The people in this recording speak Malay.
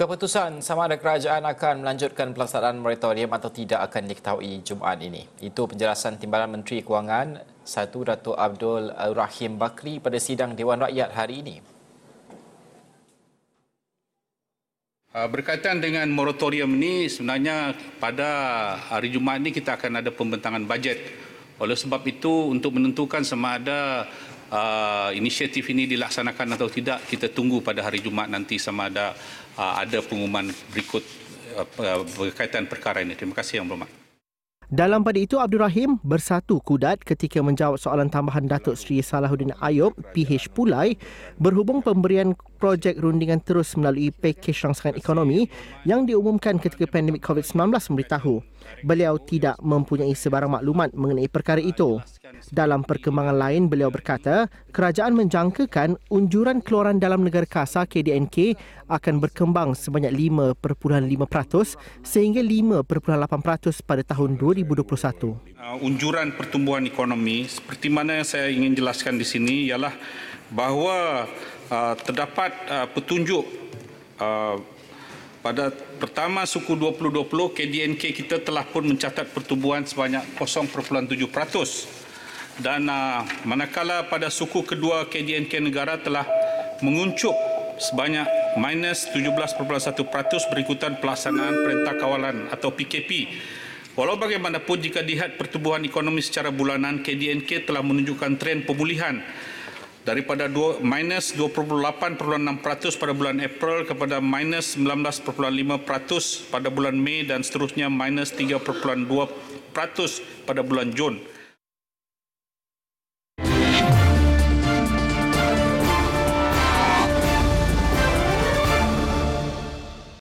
Keputusan sama ada kerajaan akan melanjutkan pelaksanaan moratorium atau tidak akan diketahui Jumaat ini. Itu penjelasan Timbalan Menteri Kewangan 1 Datuk Abdul Rahim Bakri pada sidang Dewan Rakyat hari ini. Berkaitan dengan moratorium ini, sebenarnya pada hari Jumaat ini kita akan ada pembentangan bajet. Oleh sebab itu, untuk menentukan sama ada inisiatif ini dilaksanakan atau tidak, kita tunggu pada hari Jumaat nanti sama ada pengumuman berikut berkaitan perkara ini. Terima kasih Yang Berhormat. Dalam pada itu, Abdul Rahim bersatu kudat ketika menjawab soalan tambahan Datuk Seri Salahuddin Ayub, PH Pulai, berhubung pemberian projek rundingan terus melalui pakej rangsangan ekonomi yang diumumkan ketika pandemik COVID-19 memberitahu beliau tidak mempunyai sebarang maklumat mengenai perkara itu. Dalam perkembangan lain, beliau berkata kerajaan menjangkakan unjuran keluaran dalam negara kasar KDNK akan berkembang sebanyak 5.5% sehingga 5.8% pada tahun 2021. Unjuran pertumbuhan ekonomi seperti mana yang saya ingin jelaskan di sini ialah bahawa terdapat petunjuk pada pertama suku 2020 KDNK kita telah pun mencatat pertumbuhan sebanyak 0.7%. Dan manakala pada suku kedua KDNK negara telah menguncup sebanyak minus 17.1% berikutan pelaksanaan Perintah Kawalan atau PKP. Walau bagaimanapun, jika dilihat pertumbuhan ekonomi secara bulanan, KDNK telah menunjukkan tren pemulihan daripada minus 28.6% pada bulan April kepada minus 19.5% pada bulan Mei dan seterusnya minus 3.2% pada bulan Jun.